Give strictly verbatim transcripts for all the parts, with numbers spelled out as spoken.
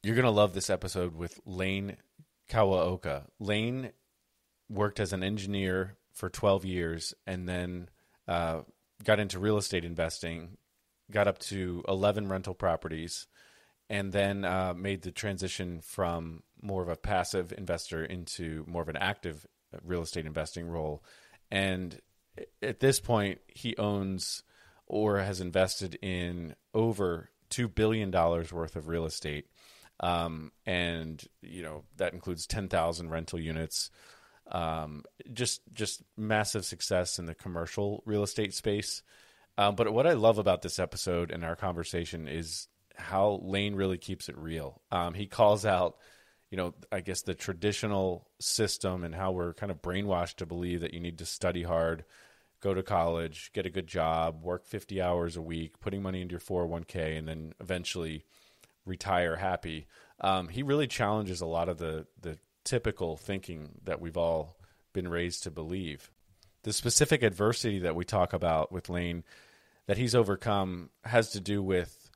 You're going to love this episode with Lane Kawaoka. Lane worked as an engineer for twelve years and then uh, got into real estate investing, got up to eleven rental properties, and then uh, made the transition from more of a passive investor into more of an active real estate investing role. And at this point, he owns or has invested in over two billion dollars worth of real estate. Um, and, you know, that includes ten thousand rental units, um, just, just massive success in the commercial real estate space. Um, but what I love about this episode and our conversation is how Lane really keeps it real. Um, he calls out, you know, I guess the traditional system and how we're kind of brainwashed to believe that you need to study hard, go to college, get a good job, work fifty hours a week, putting money into your four oh one k, and then eventually retire happy. Um, he really challenges a lot of the, the typical thinking that we've all been raised to believe. The specific adversity that we talk about with Lane that he's overcome has to do with,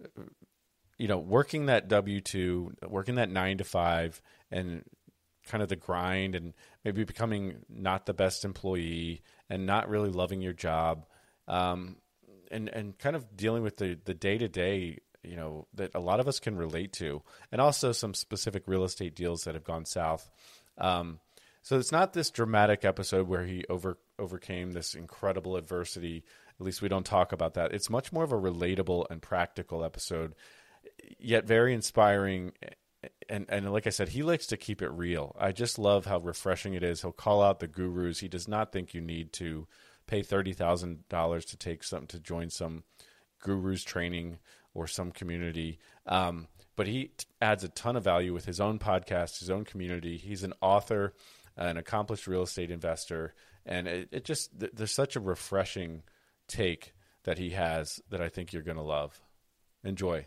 you know, working that W two, working that nine to five, and kind of the grind, and maybe becoming not the best employee and not really loving your job, um, and and kind of dealing with the the day to day, you know, that a lot of us can relate to, and also some specific real estate deals that have gone south. Um, so it's not this dramatic episode where he over overcame this incredible adversity. At least we don't talk about that. It's much more of a relatable and practical episode, yet very inspiring. And and like I said, he likes to keep it real. I just love how refreshing it is. He'll call out the gurus. He does not think you need to pay thirty thousand dollars to take some to join some gurus training or some community. Um, but he t- adds a ton of value with his own podcast, his own community. He's an author, an accomplished real estate investor, and it, it just th- there's such a refreshing take that he has that I think you're going to love. Enjoy.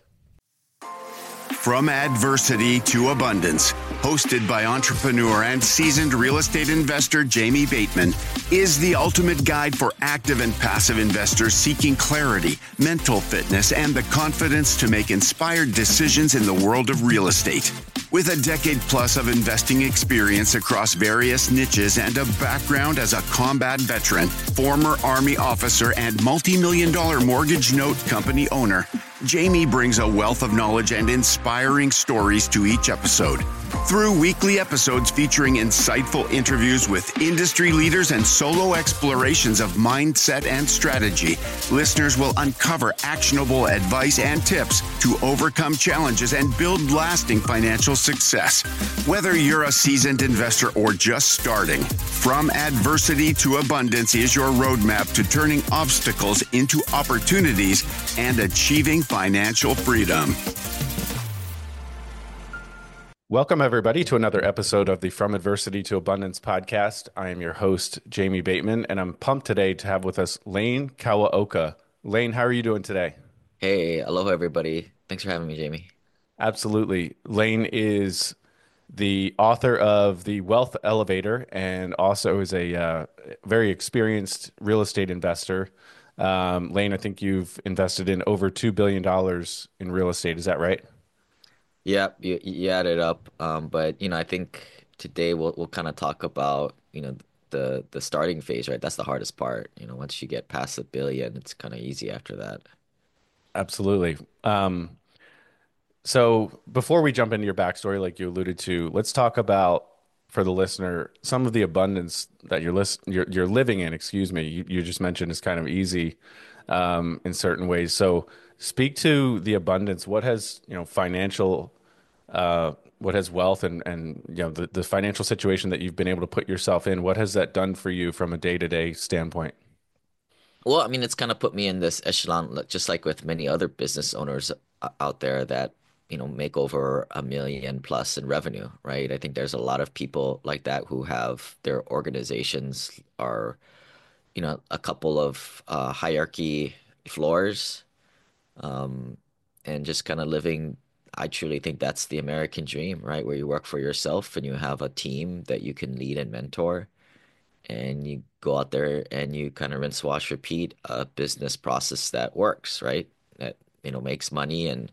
From Adversity to Abundance, hosted by entrepreneur and seasoned real estate investor Jamie Bateman, is the ultimate guide for active and passive investors seeking clarity, mental fitness, and the confidence to make inspired decisions in the world of real estate. With a decade plus of investing experience across various niches and a background as a combat veteran, former Army officer, and multi-million dollar mortgage note company owner, Jamie brings a wealth of knowledge and inspiring stories to each episode. Through weekly episodes featuring insightful interviews with industry leaders and solo explorations of mindset and strategy, listeners will uncover actionable advice and tips to overcome challenges and build lasting financial success. Whether you're a seasoned investor or just starting, From Adversity to Abundance is your roadmap to turning obstacles into opportunities and achieving financial freedom. Welcome, everybody, to another episode of the From Adversity to Abundance podcast. I am your host, Jamie Bateman, and I'm pumped today to have with us Lane Kawaoka. Lane, how are you doing today? Hey, aloha, everybody. Thanks for having me, Jamie. Absolutely. Lane is the author of The Wealth Elevator and also is a uh, very experienced real estate investor. Um, Lane, I think you've invested in over two billion dollars in real estate. Is that right? Yeah, you, you added up. Um, but you know, I think today we'll we'll kind of talk about, you know, the the starting phase, right? That's the hardest part. You know, once you get past a billion, it's kind of easy after that. Absolutely. Um, so before we jump into your backstory, like you alluded to, let's talk about, for the listener, some of the abundance that you're list you're, you're living in. Excuse me. You, you just mentioned is kind of easy um, in certain ways. So speak to the abundance. What has, you know, financial, uh, what has wealth and, and, you know, the, the financial situation that you've been able to put yourself in, what has that done for you from a day-to-day standpoint? Well, I mean, it's kind of put me in this echelon, like- just like with many other business owners o- out there that, you know, make over a million plus in revenue, right? I think there's a lot of people like that who have their organizations are, you know, a couple of uh, hierarchy floors, um, and just kind of living. I truly think that's the American dream, right? Where you work for yourself and you have a team that you can lead and mentor, and you go out there and you kind of rinse, wash, repeat a business process that works, right? That, you know, makes money and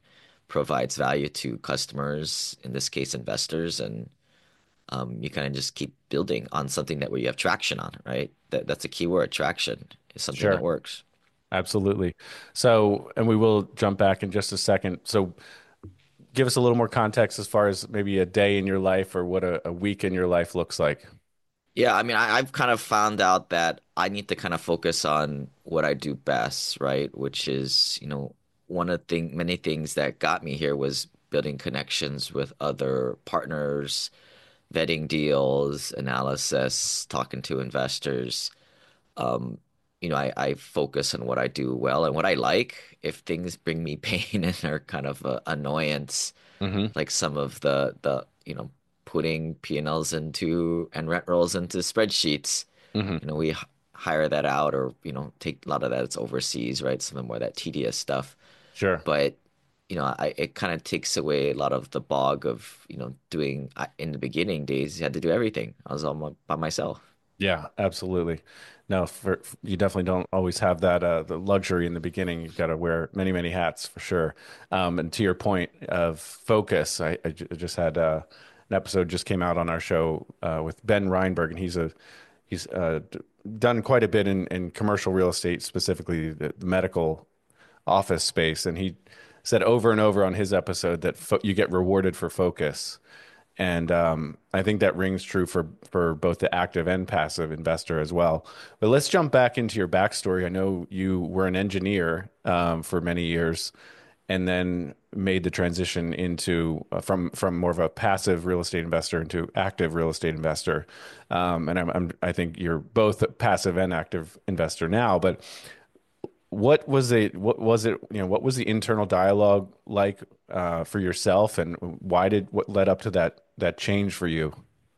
provides value to customers, in this case, investors, and um, you kind of just keep building on something that where you have traction on, right? That that's a key word, traction is something that Sure. works. Absolutely. So, and we will jump back in just a second. So, give us a little more context as far as maybe a day in your life or what a, a week in your life looks like. Yeah, I mean, I, I've kind of found out that I need to kind of focus on what I do best, right? Which is, you know, one of the thing, many things that got me here was building connections with other partners, vetting deals, analysis, talking to investors. Um, you know, I, I focus on what I do well and what I like. If things bring me pain and are kind of a annoyance, Hmm. like some of the the you know putting P and Ls into and rent rolls into spreadsheets. Hmm. You know, we h- hire that out or you know take a lot of that it's overseas, right? Some of the more that tedious stuff. Sure. But you know, I it kind of takes away a lot of the bog of you know doing I, in the beginning days. You had to do everything. I was all my, by myself. Yeah, absolutely. No, for, you definitely don't always have that uh, the luxury in the beginning. You've got to wear many, many hats for sure. Um, and to your point of focus, I, I ju- just had uh, an episode just came out on our show uh, with Ben Reinberg, and he's a he's uh, d- done quite a bit in, in commercial real estate, specifically the, the medical office space, and he said over and over on his episode that fo you get rewarded for focus. And um, I think that rings true for for both the active and passive investor as well. But let's jump back into your backstory. I know you were an engineer um, for many years, and then made the transition into uh, from from more of a passive real estate investor into active real estate investor. Um, and I'm, I'm I think you're both a passive and active investor now. But what was it? What was it? You know, what was the internal dialogue like uh, for yourself, and why did what led up to that that change for you?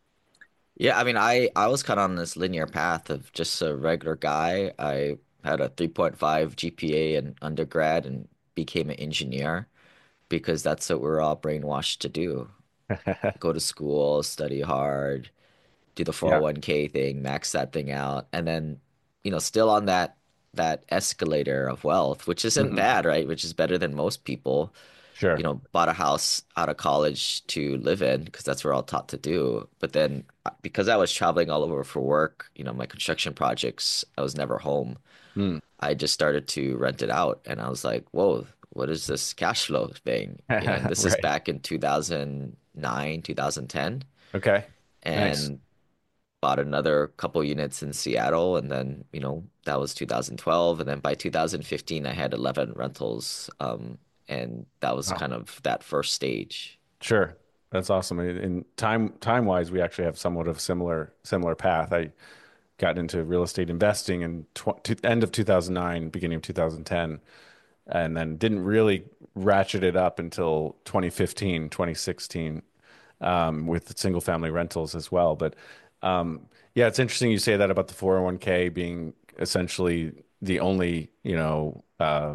Yeah, I mean, I I was kind of on this linear path of just a regular guy. I had a three point five G P A in undergrad and became an engineer because that's what we're all brainwashed to do. Go to school, study hard, do the Yeah. four oh one k thing, max that thing out, and then, you know, still on that that escalator of wealth, which isn't Hmm. bad, right? Which is better than most people. You Sure. know, bought a house out of college to live in because that's what we're all taught to do. But then uh, because I was traveling all over for work, you know, my construction projects, I was never home. Mm. I just started to rent it out and I was like, whoa, what is this cash flow thing? You know, and this is Right. back in two thousand nine, two thousand ten, Okay. Nice. and bought another couple units in Seattle. And then, you know, that was two thousand twelve. And then by two thousand fifteen, I had eleven rentals. Um, and that was Wow. kind of that first stage. Sure. That's awesome. In in time time wise, we actually have somewhat of a similar similar path. I got into real estate investing in tw to, end of two thousand nine, beginning of two thousand ten, and then didn't really ratchet it up until twenty fifteen, twenty sixteen, um, with single family rentals as well. But um, yeah, it's interesting you say that about the four oh one k being essentially the only, you know, uh,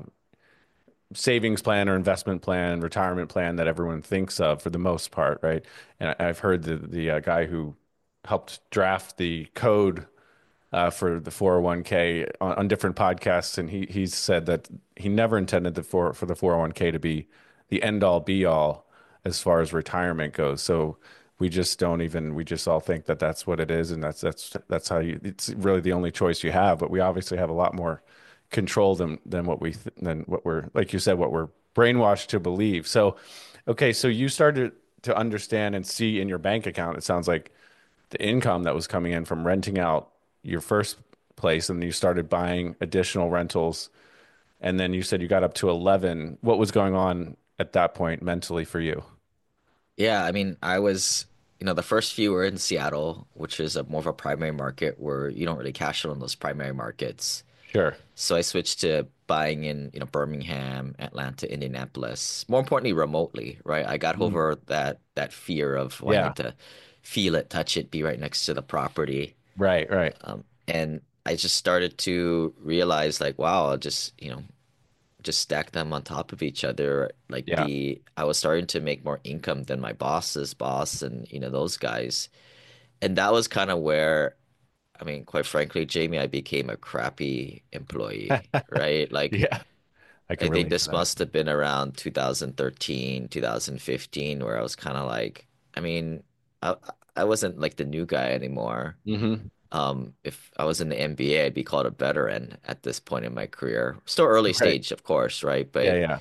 savings plan or investment plan, retirement plan that everyone thinks of for the most part, right? And I- I've heard the the uh, guy who helped draft the code uh, for the four oh one k on, on different podcasts, and he he's said that he never intended the for for the four oh one k to be the end all be all as far as retirement goes. So we just don't even we just all think that that's what it is, and that's that's that's how you. It's really the only choice you have. But we obviously have a lot more control than than what we th than what we're like you said what we're brainwashed to believe. So, okay, so you started to understand and see in your bank account. It sounds like the income that was coming in from renting out your first place, and you started buying additional rentals, and then you said you got up to eleven. What was going on at that point mentally for you? Yeah, I mean, I was, you know, the first few were in Seattle, which is a more of a primary market where you don't really cash in on those primary markets. Sure. So I switched to buying in, you know, Birmingham, Atlanta, Indianapolis. More importantly, remotely, right? I got Mm. over that that fear of wanting Yeah. to feel it, touch it, be right next to the property. Right, right. Um, and I just started to realize like, wow, I'll just, you know, just stack them on top of each other. Like Yeah. the I was starting to make more income than my boss's boss and, you know, those guys. And that was kind of where, I mean, quite frankly, Jamie, I became a crappy employee, right? Like Yeah. I can I think relate to this that. must have been around two thousand thirteen, two thousand fifteen, where I was kind of like, I mean, I I wasn't like the new guy anymore. Mm-hmm. Um, if I was in the N B A, I'd be called a veteran at this point in my career. Still early Right. stage, of course, right? Yeah, But yeah.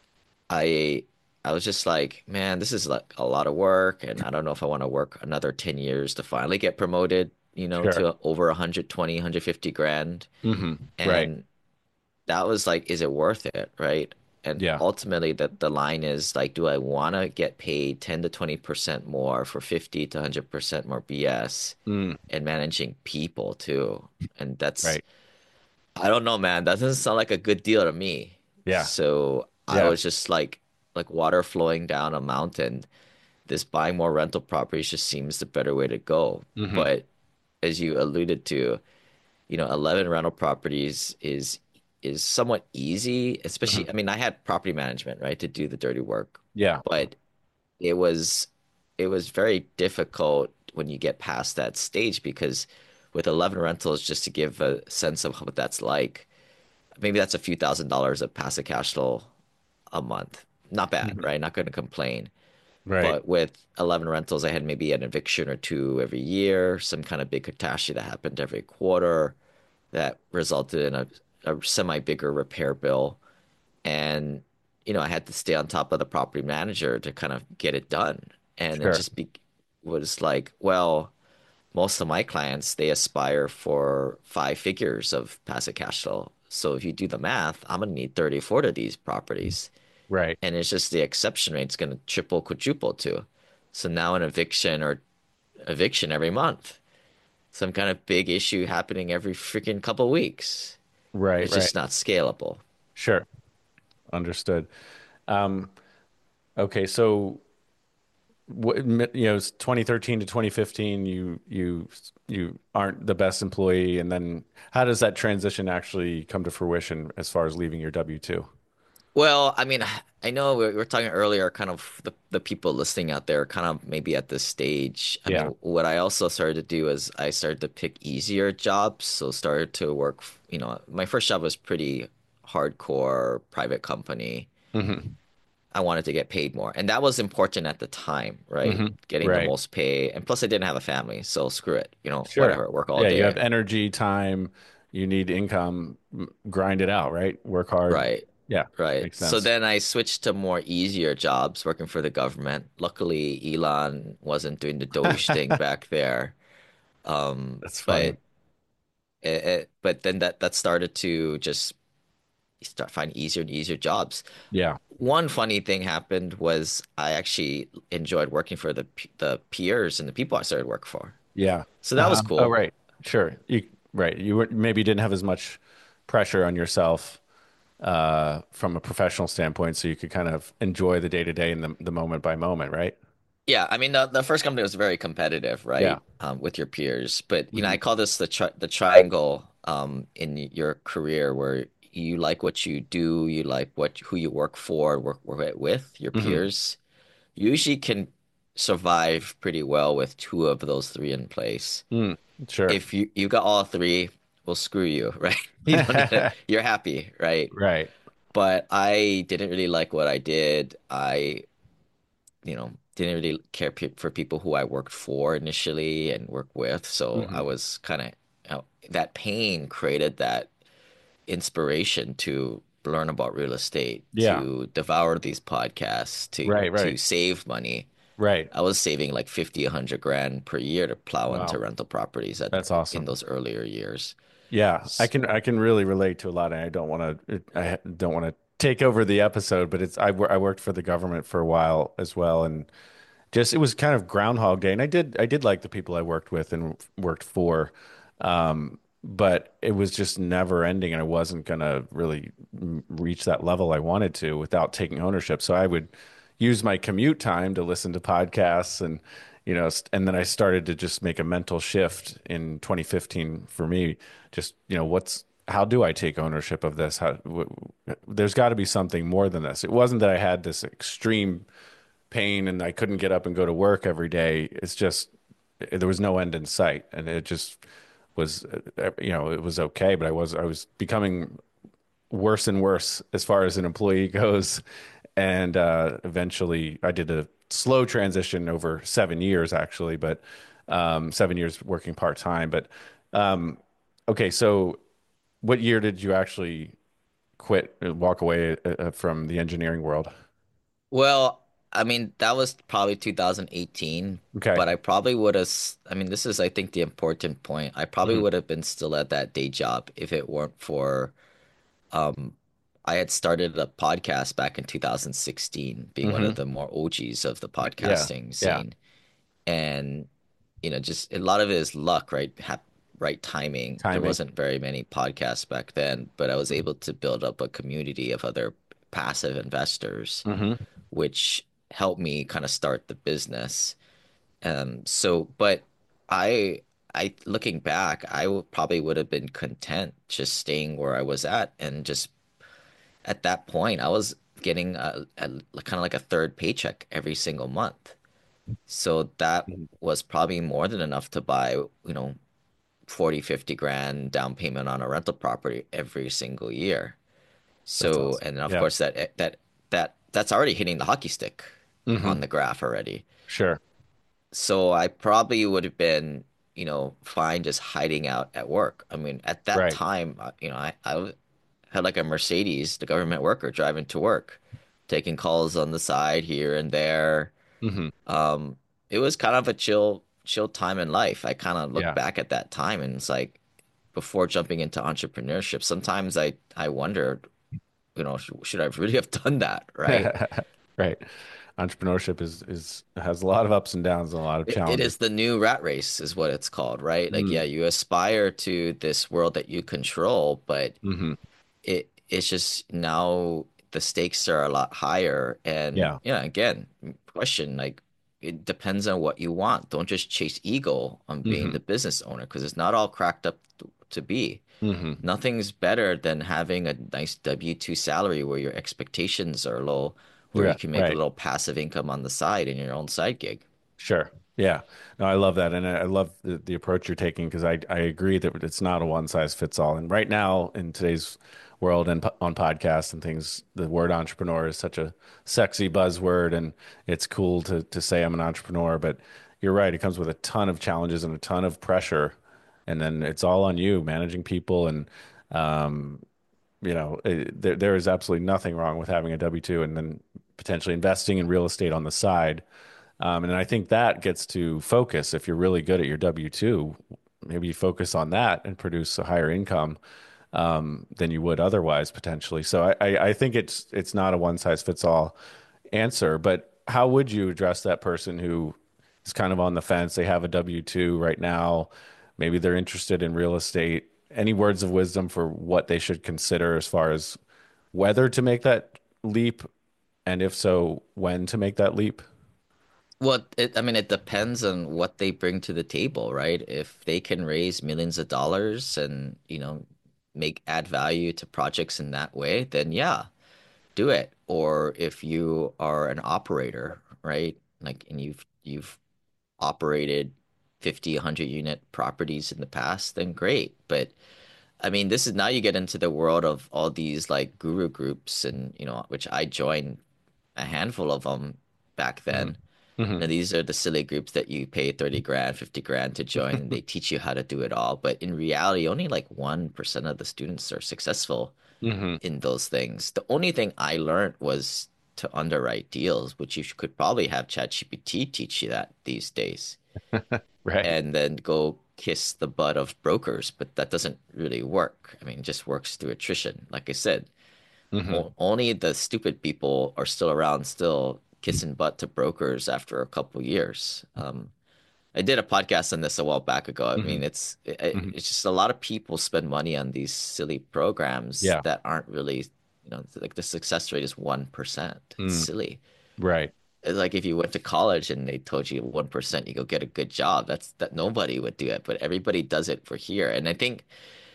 I I was just like, man, this is like a lot of work, and I don't know if I want to work another ten years to finally get promoted, you know, Sure. to over one hundred twenty, one hundred fifty grand. Mm-hmm. Right. And that was like, is it worth it, right? And Yeah. ultimately, that the line is like, do I want to get paid ten to twenty percent more for fifty to one hundred percent more B S Mm. and managing people too? And that's, Right. I don't know, man. That doesn't sound like a good deal to me. Yeah. So I Yeah. was just like, like water flowing down a mountain. This buying more rental properties just seems the better way to go. Mm-hmm. But as you alluded to, you know, eleven rental properties is is somewhat easy, especially, Mm-hmm. I mean, I had property management, right, to do the dirty work, Yeah. but it was it was very difficult when you get past that stage because with eleven rentals, just to give a sense of what that's like, maybe that's a few thousand dollars of passive cash flow a month. Not bad, Mhm. right? Not going to complain. Right. But with eleven rentals, I had maybe an eviction or two every year, some kind of big catastrophe that happened every quarter that resulted in a, a semi bigger repair bill. And, you know, I had to stay on top of the property manager to kind of get it done. And it Sure. just be, was like, well, most of my clients, they aspire for five figures of passive cash flow. So if you do the math, I'm gonna need thirty, forty of these properties. Right. And it's just the exception rate's gonna triple, quadruple too. So now an eviction or eviction every month, some kind of big issue happening every freaking couple weeks. Right. It's Right. just not scalable. Sure. Understood. Um, okay. So, what, you know, twenty thirteen to twenty fifteen, you you you aren't the best employee, and then how does that transition actually come to fruition as far as leaving your W two? Well, I mean, I know we were talking earlier, kind of the, the people listening out there, kind of maybe at this stage. I Yeah. mean, what I also started to do is I started to pick easier jobs. So started to work, you know, my first job was pretty hardcore private company. Hmm. I wanted to get paid more. And that was important at the time, right? Hmm. Getting the Right. most pay. And plus I didn't have a family, so screw it. You know, Sure. whatever, work all Yeah. You have day. energy, time, you need income, m- grind it out, right? Work hard. Right. Yeah. Right. Makes So sense. then I switched to more easier jobs working for the government. Luckily, Elon wasn't doing the Doge thing back there. Um, That's funny. but it, it, but then that that started to just start finding easier and easier jobs. Yeah. One funny thing happened was I actually enjoyed working for the p- the peers and the people I started work for. Yeah. So that was Uh-huh. Oh, cool. right. Sure. You right. You were, maybe didn't have as much pressure on yourself uh, from a professional standpoint, so you could kind of enjoy the day to day and the the moment by moment, right? Yeah, I mean the the first company was very competitive, Yeah. right? Um, with your peers. But you know, Hmm. I call this the tri the triangle um in your career where you like what you do, you like what who you work for, work, work with, your Hmm. peers. You usually can survive pretty well with two of those three in place. Mm. Sure. If you you got all three, well, screw you, right? You don't need it. You're happy, right? Right. But I didn't really like what I did. I you know, didn't really care pe for people who I worked for initially and worked with. So I Hmm. was kind of, you know, that pain created that inspiration to learn about real estate, Yeah. to devour these podcasts, to Right. to Right. save money. Right. I was saving like fifty, a hundred grand per year to plow into Wow. rental properties at That's in awesome. those earlier years. Yeah, I S- can I can really relate to a lot, and I don't want to I don't want to take over the episode, but it's I wor- I worked for the government for a while as well, and just it was kind of Groundhog Day, and I did I did like the people I worked with and worked for, um, but it was just never ending, and I wasn't gonna really mm, reach that level I wanted to without taking ownership. So I would use my commute time to listen to podcasts and you know, st- and then I started to just make a mental shift in twenty fifteen for me. Just you know, what's how do I take ownership of this? How w there's got to be something more than this. It wasn't that I had this extreme pain and I couldn't get up and go to work every day. It's just there was no end in sight, and it just was, uh, you know, it was okay. But I was I was becoming worse and worse as far as an employee goes. And uh, eventually, I did a slow transition over seven years, actually, but um, seven years working part time. But um, okay, so what year did you actually quit, uh, walk away uh, uh, from the engineering world? Well, I mean, that was probably two thousand eighteen, Okay. but I probably would have, I mean, this is, I think, the important point. I probably Hmm. would have been still at that day job if it weren't for, um, I had started a podcast back in two thousand sixteen, being one of Hmm. the more O Gs of the Yeah. podcasting Yeah. scene. And, you know, just a lot of it is luck, right? Ha right timing. There Timing. wasn't very many podcasts back then, but I was able to build up a community of other passive investors Hmm. which helped me kind of start the business. Um, so, but I, I looking back, I would probably would have been content just staying where I was at, and just at that point, I was getting a, a kind of like a third paycheck every single month. So that was probably more than enough to buy, you know, forty, fifty grand down payment on a rental property every single year. That's So, awesome. and of Yeah. course that that that that's already hitting the hockey stick Hmm. on the graph already. Sure. So I probably would have been, you know, fine just hiding out at work. I mean, at that Right. time, uh, you know, I, I had like a Mercedes, the government worker driving to work, taking calls on the side here and there. Hmm. Um, it was kind of a chill, chill time in life. I kind of look Yeah. back at that time and it's like before jumping into entrepreneurship, sometimes I I wondered, you know, sh should I really have done that, right? Right. Entrepreneurship is is has a lot of ups and downs and a lot of It, it challenges. is the new rat race, is what it's called, right? Like, yeah, Mm. you aspire to this world that you control, but Hmm. it it's just now the stakes are a lot higher. And Yeah. yeah, again, question like it depends on what you want. Don't just chase ego on being Hmm. the business owner because it's not all cracked up to, to be. Hmm. Nothing's better than having a nice W two salary where your expectations are low, where you Yeah. can make a Right. little passive income on the side in your own side gig. Sure. Yeah. No, I love that. And I I love the, the approach you're taking because I, I agree that it's not a one size fits all. And right now, in today's world and po- on podcasts and things, the word entrepreneur is such a sexy buzzword. And it's cool to, to say I'm an entrepreneur. But you're right. It comes with a ton of challenges and a ton of pressure. And then it's all on you managing people. And, um, you know, it, there, there is absolutely nothing wrong with having a W two and then potentially investing in real estate on the side. Um, and I think that gets to focus. If you're really good at your W two, maybe you focus on that and produce a higher income um, than you would otherwise potentially. So I, I, I think it's it's not a one size fits all answer. But how would you address that person who is kind of on the fence? They have a W two right now. Maybe they're interested in real estate. Any words of wisdom for what they should consider as far as whether to make that leap, and if so, when to make that leap? Well, it, I mean, it depends on what they bring to the table, right? If they can raise millions of dollars and, you know, make add value to projects in that way, then yeah, do it. Or if you are an operator, right? Like, and you've you've operated fifty, one hundred unit properties in the past, then great. But I mean, this is now you get into the world of all these like guru groups and, you know, which I joined a handful of them back Hmm. then. Hmm. Now, these are the silly groups that you pay thirty grand, fifty grand to join, and they teach you how to do it all. But in reality, only like one percent of the students are successful Hmm. in those things. The only thing I learned was to underwrite deals, which you could probably have ChatGPT teach you that these days, Right. and then go kiss the butt of brokers. But that doesn't really work. I mean, it just works through attrition. Like I said, Hmm. o only the stupid people are still around, still kissing butt to brokers after a couple years. Um, I did a podcast on this a while back ago. I Hmm. mean, it's it, Hmm. it's just a lot of people spend money on these silly programs Yeah. that aren't really, you know, like the success rate is one percent. It's Mm. silly. Right. It's like if you went to college and they told you one percent you go get a good job. That's that nobody would do it, but everybody does it for here. And I think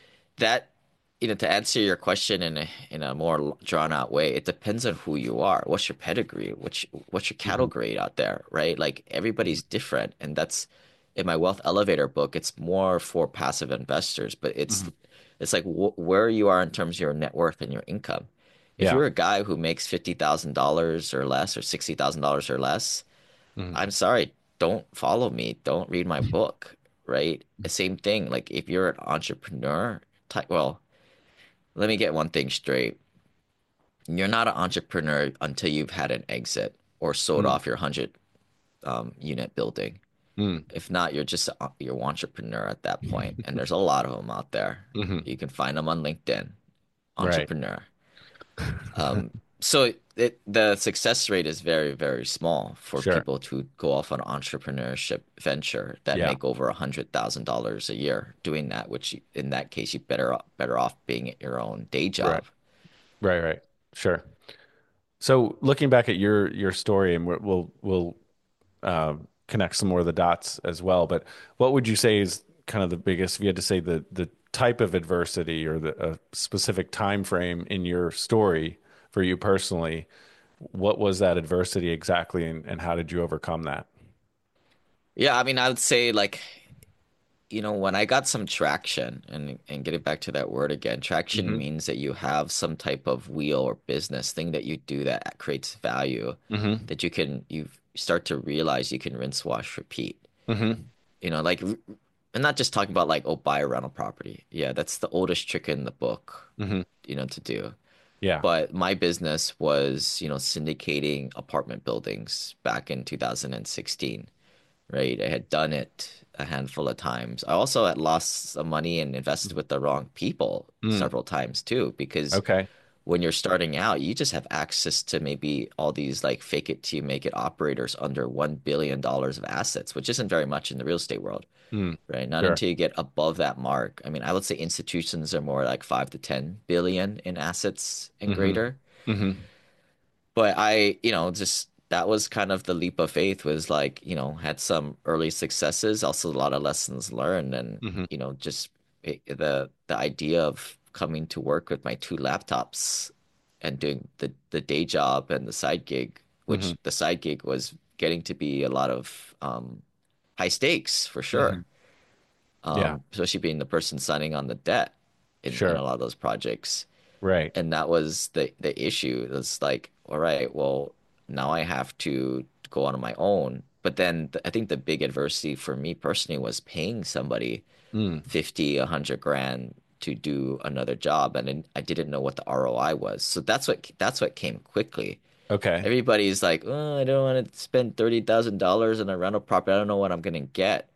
that, you know, to answer your question in a in a more drawn out way, it depends on who you are. What's your pedigree? What's your, what's your cattle Hmm. grade out there, right? Like everybody's different, and that's in my Wealth Elevator book. It's more for passive investors, but it's Hmm. It's like wh where you are in terms of your net worth and your income. If Yeah. you're a guy who makes fifty thousand dollars or less or sixty thousand dollars or less, Mhm. I'm sorry, don't follow me. Don't read my book, right? The same thing. Like if you're an entrepreneur type, well, let me get one thing straight. You're not an entrepreneur until you've had an exit or sold Mm. off your one hundred um, unit building. Mm. If not, you're just a, you're an entrepreneur at that point, and there's a lot of them out there. Hmm. You can find them on LinkedIn, Right. entrepreneur. Um, so it, the success rate is very, very small for Sure. people to go off on entrepreneurship venture that Yeah. make over a hundred thousand dollars a year doing that, which in that case you better better off being at your own day Right. job. Right. Right. Sure. So looking back at your your story, and we're, we'll we'll um, connect some more of the dots as well. But what would you say is kind of the biggest, if you had to say the the type of adversity or the a specific time frame in your story for you personally? What was that adversity exactly, and, and how did you overcome that? Yeah, I mean, I would say like, you know, when I got some traction and and getting back to that word again, traction Hmm. means that you have some type of wheel or business thing that you do that creates value Hmm. that you can you start to realize you can rinse, wash, repeat. Hmm. You know, like I'm not just talking about like, oh, buy a rental property. Yeah, that's the oldest trick in the book, Hmm. you know, to do. Yeah. But my business was, you know, syndicating apartment buildings back in two thousand sixteen, right? I had done it a handful of times. I also had lost some money and invested with the wrong people Mm. several times too, because Okay. when you're starting out, you just have access to maybe all these like fake it till you make it operators under one billion dollars of assets, which isn't very much in the real estate world, Mm. right? Not Sure. until you get above that mark. I mean, I would say institutions are more like five to ten billion in assets and Hmm. greater. Hmm. But I, you know, just that was kind of the leap of faith was like, you know, had some early successes, also a lot of lessons learned and, Hmm. you know, just it, the the idea of coming to work with my two laptops and doing the the day job and the side gig, Hmm. which the side gig was getting to be a lot of um high stakes for Hmm. sure. Yeah. Um, especially being the person signing on the debt in, in Sure. a lot of those projects. Right. And that was the the issue. It's like, all right, well, now I have to go on my own. But then th I think the big adversity for me personally was paying somebody Mm. fifty, a hundred grand to do another job, and then I didn't know what the R O I was. So that's what that's what came quickly. Okay. Everybody's like, oh, I don't want to spend thirty thousand dollars on a rental property. I don't know what I'm gonna get.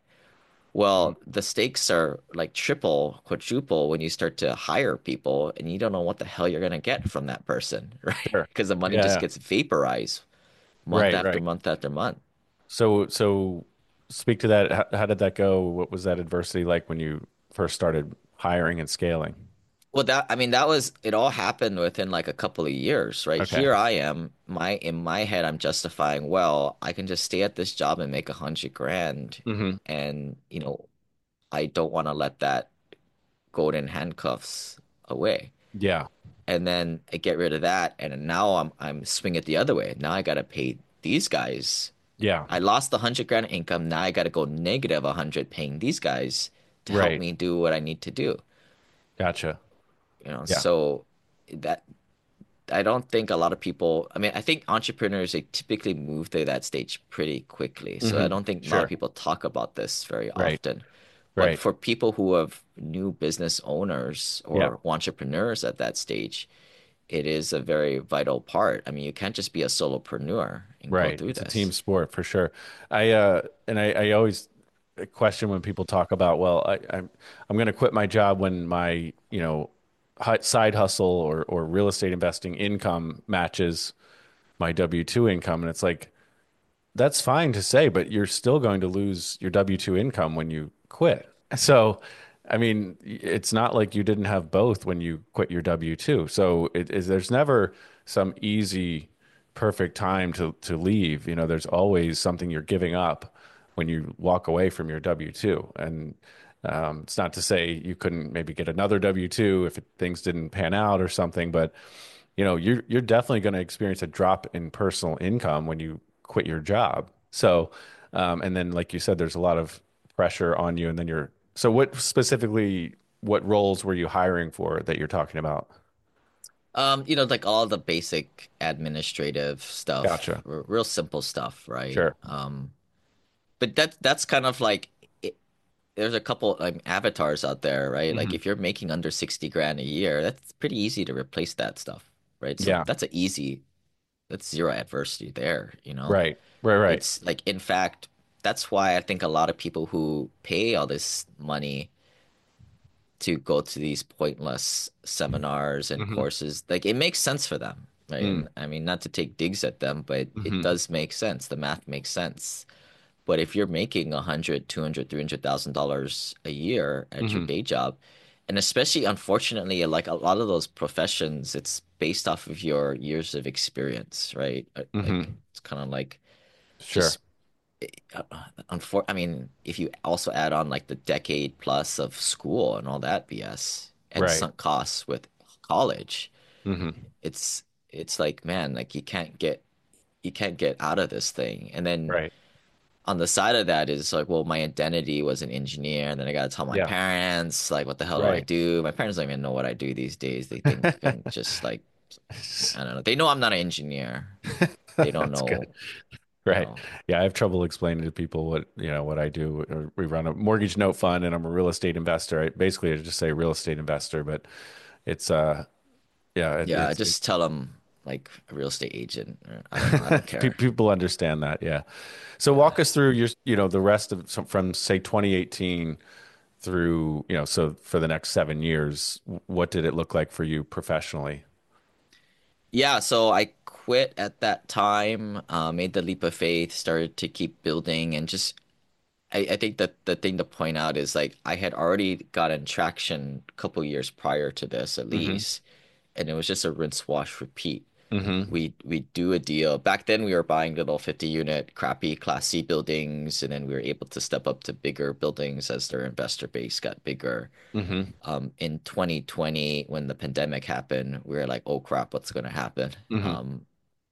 Mm. Well, the stakes are like triple, quadruple when you start to hire people and you don't know what the hell you're going to get from that person, right? Sure. Because the money Yeah. just Yeah. gets vaporized month Right. after Right. month after month. So, so speak to that. How, how did that go? What was that adversity like when you first started hiring and scaling? Well, that I mean, that was it all happened within like a couple of years, right? Okay. Here I am, my in my head, I'm justifying, well, I can just stay at this job and make a hundred grand, Hmm. and you know, I don't want to let that golden handcuffs away. Yeah. And then I get rid of that, and now I'm I'm swing it the other way. Now I gotta pay these guys. Yeah. I lost the hundred grand income. Now I gotta go negative a hundred paying these guys to help Right. me do what I need to do. Gotcha. You know, Yeah. so that I don't think a lot of people. I mean, I think entrepreneurs they typically move to that stage pretty quickly. So I Hmm. don't think a lot of Sure. people talk about this very Right. often. But Right. for people who have new business owners Yeah. or entrepreneurs at that stage, it is a very vital part. I mean, you can't just be a solopreneur and go Right. through It's a team this. sport for sure. I uh and I, I always question when people talk about, well, I, I'm I'm going to quit my job when my, you know, hu- side hustle or or real estate investing income matches my W two income, and it's like that's fine to say, but you're still going to lose your W two income when you quit. So, I mean, it's not like you didn't have both when you quit your W two. So it is, there's never some easy, perfect time to, to leave. You know, there's always something you're giving up when you walk away from your W two. And um, it's not to say you couldn't maybe get another W two if it, things didn't pan out or something, but you know, you're you're definitely going to experience a drop in personal income when you quit your job. So, um, and then like you said, there's a lot of pressure on you, and then you're. So, what specifically what roles were you hiring for that you're talking about? Um, you know, like all the basic administrative stuff, Gotcha. r- real simple stuff, right? Sure. Um, but that that's kind of like it, there's a couple like avatars out there, right? Like Hmm. if you're making under sixty grand a year, that's pretty easy to replace that stuff, right? So Yeah. that's a easy, that's zero adversity there, you know? Right. Right. Right. It's like, in fact, that's why I think a lot of people who pay all this money to go to these pointless seminars and Hmm. courses, like it makes sense for them, right? Mm. And I mean, not to take digs at them, but it Hmm. does make sense. The math makes sense. But if you're making a hundred, two hundred, three hundred thousand dollars a year at your Hmm. day job, and especially unfortunately, like a lot of those professions, it's based off of your years of experience, right? Uh, Like Hmm. it's kind of like Sure. just uh, unfor I mean, if you also add on like the decade plus of school and all that B S and Right. sunk costs with college, Hmm. it's it's like, man, like you can't get you can't get out of this thing. And then Right. on the side of that is like, well, my identity was an engineer, and then I gotta tell my Yeah. parents, like, what the hell do I Right. do? My parents don't even know what I do these days. They think I'm just like, I don't know. They know I'm not an engineer. They don't That's good. know, you Right. know. Yeah, I have trouble explaining to people what, you know, what I do. Or we run a mortgage note fund and I'm a real estate investor. I basically I just say real estate investor, but it's uh yeah, it, Yeah, I it's it, just tell them like a real estate agent. Or, I don't know. I don't pe- care. people understand that. Yeah. So Yeah. walk us through your, you know, the rest of so from say twenty eighteen through, you know, so for the next seven years, what did it look like for you professionally? Yeah, so I quit at that time, uh, made the leap of faith, started to keep building, and just I, I think that the thing to point out is like I had already gotten traction a couple years prior to this at Hmm. least, and it was just a rinse, wash, repeat. Hmm. We we do a deal. Back then we were buying little fifty unit crappy Class C buildings, and then we were able to step up to bigger buildings as their investor base got bigger. Hmm. Um, in twenty twenty, when the pandemic happened, we were like, oh crap, what's going to happen? Hmm. Um,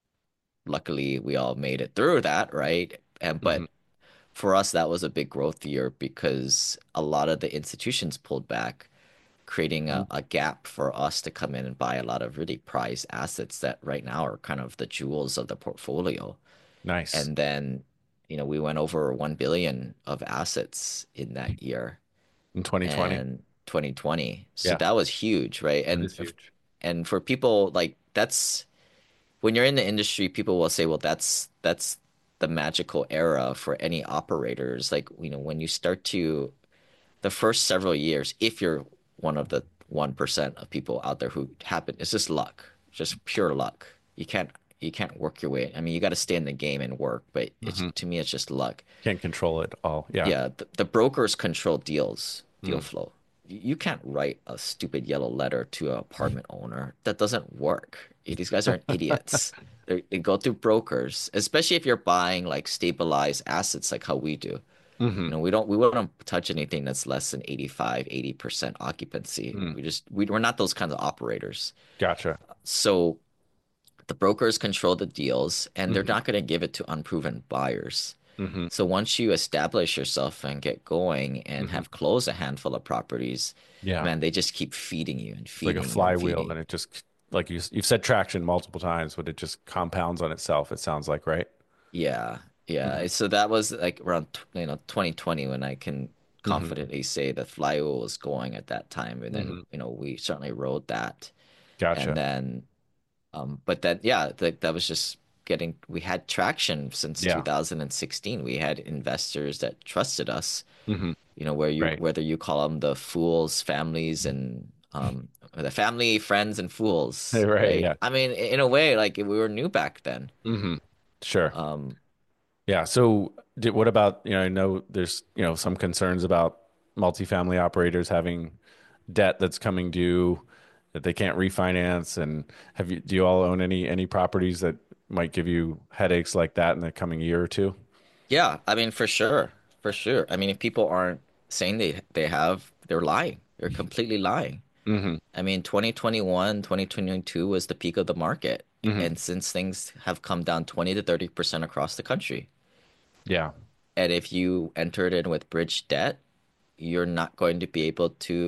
luckily we all made it through that, right? And Hmm. but for us, that was a big growth year because a lot of the institutions pulled back, creating a, a gap for us to come in and buy a lot of really prized assets that right now are kind of the jewels of the portfolio. Nice. And then, you know, we went over one billion of assets in that year In twenty twenty. and twenty twenty. So Yeah, that was huge, right? that And is huge. and for people like that's when you're in the industry, people will say, well, that's that's the magical era for any operators. Like, you know, when you start to the first several years, if you're one of the one percent of people out there who happen, it's just luck, just pure luck. You can't you can't work your way. I mean, you got to stay in the game and work, but it's Hmm. to me, it's just luck. Can't control it all. Yeah. Yeah, the, the brokers control deals, deal Mm. flow. You you can't write a stupid yellow letter to an apartment owner. That doesn't work. These guys aren't idiots. They're, they go through brokers, especially if you're buying like stabilized assets like how we do. You Hmm. know, we don't we wouldn't touch anything that's less than eighty-five, eighty percent occupancy. Mm. We just we, we're not those kinds of operators. Gotcha. So the brokers control the deals and they're Hmm. not going to give it to unproven buyers. Hmm. So once you establish yourself and get going and Hmm. have closed a handful of properties, Yeah. man, they just keep feeding you and It's like a feeding you and flywheel, feeding. and it just like you you've said traction multiple times, but it just compounds on itself. It sounds like, right? Yeah, yeah. Hmm. So that was like around, you know, twenty twenty when I can Hmm. confidently say the flywheel was going at that time. And then, Hmm. you know, we certainly rode that. And Gotcha. then, um, but then, yeah, that that was just getting, we had traction since Yeah. two thousand sixteen. We had investors that trusted us, Hmm. you know, where you, Right. whether you call them the fools, families, and, um, the family, friends, and fools, Right. right? Yeah. I mean, in a way, like we were new back then. Hmm. Sure. Um, Yeah. So, did, what about, you know, I know there's, you know, some concerns about multifamily operators having debt that's coming due that they can't refinance. And have you, do you all own any any properties that might give you headaches like that in the coming year or two? Yeah, I mean, for sure, for sure. I mean, if people aren't saying they they have, they're lying. They're completely lying. Hmm. I mean, twenty twenty-one, twenty twenty-two was the peak of the market. Hmm. And since things have come down twenty to thirty percent across the country, Yeah. and if you entered in with bridge debt, you're not going to be able to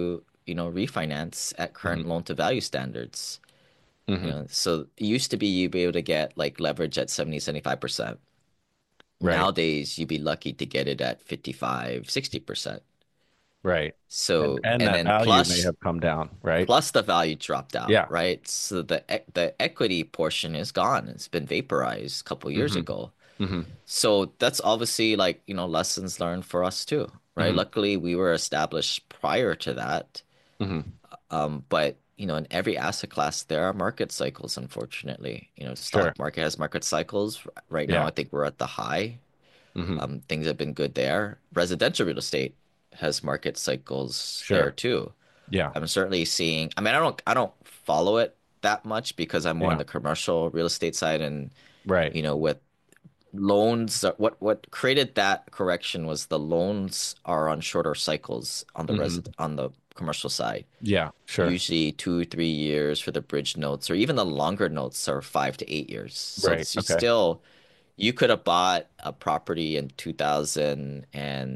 you know, refinance at Hmm. current loan to value standards. You Hmm. know, so it used to be you'd be able to get like leverage at seventy, seventy-five percent. Right. Nowadays, you'd be lucky to get it at fifty-five, sixty percent. Right. And So, and and that then value may plus have come down, right? plus the value dropped out, Yeah. right? So the e- the equity portion is gone. It's been vaporized a couple years Hmm. ago. Hmm. So that's obviously like, you know, lessons learned for us too, right? Hmm. Luckily, we were established prior to that. Hmm. Um, but you know, in every asset class, there are market cycles, unfortunately. You know, Sure. stock market has market cycles. Right now, Yeah. I think we're at the high. Hmm. Um, things have been good there. Residential real estate has market cycles there Sure. too. Yeah. I'm certainly seeing, I mean, I don't I don't follow it that much because I'm more on Yeah. the commercial real estate side and Right. you know, with loans, uh, what what created that correction was the loans are on shorter cycles on the Hmm. resident on the commercial side. Yeah. Sure. Usually two, three years for the bridge notes, or even the longer notes are five to eight years. So Right. it's just Okay. still, you could have bought a property in two thousand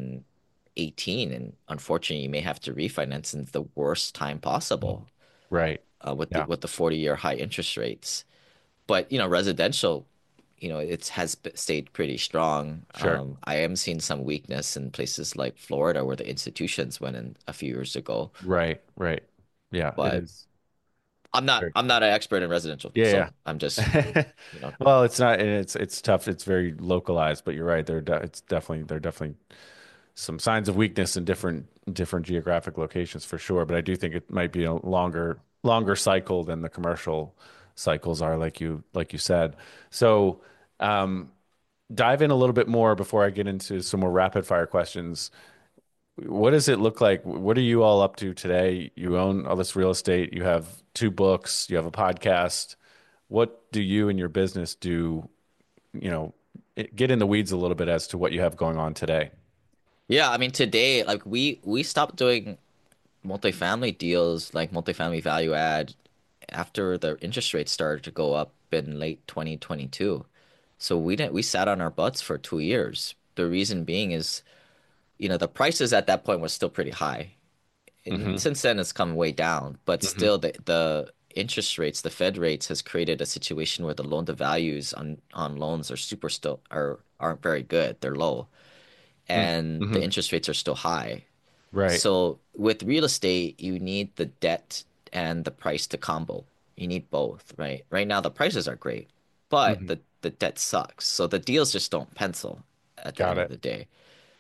eighteen, and unfortunately, you may have to refinance in the worst time possible Right. uh, with the Yeah. with the forty-year high interest rates. But you know, residential, you know, it has b- stayed pretty strong. Sure. Um, I am seeing some weakness in places like Florida, where the institutions went in a few years ago. Right. Right. Yeah. It But is. I'm not Very I'm true. not an expert in residential, Yeah. so I'm just, Yeah. you know, Well, it's not, and it's it's tough. It's very localized, but you're right. There, de it's definitely there are definitely some signs of weakness in different different geographic locations for sure. But I do think it might be a longer longer cycle than the commercial cycles are, like you like you said. So, um, dive in a little bit more before I get into some more rapid fire questions. What does it look like? What are you all up to today? You own all this real estate. You have two books. You have a podcast. What do you and your business do? You know, it- get in the weeds a little bit as to what you have going on today. yeah, I mean today, like we we stopped doing multifamily deals, like multifamily value add, after the interest rates started to go up in late twenty twenty-two. So we didn't we sat on our butts for two years. The reason being is, you know, the prices at that point was still pretty high. And Hmm. since then it's come way down, but Hmm. still the the interest rates, the Fed rates has created a situation where the loan to values on on loans are super still are aren't very good. They're low and the Hmm. interest rates are still high. Right. So with real estate, you need the debt and the price to combo. You need both, right? Right now the prices are great, but Hmm. the the debt sucks. So the deals just don't pencil at the Got end of it. the day.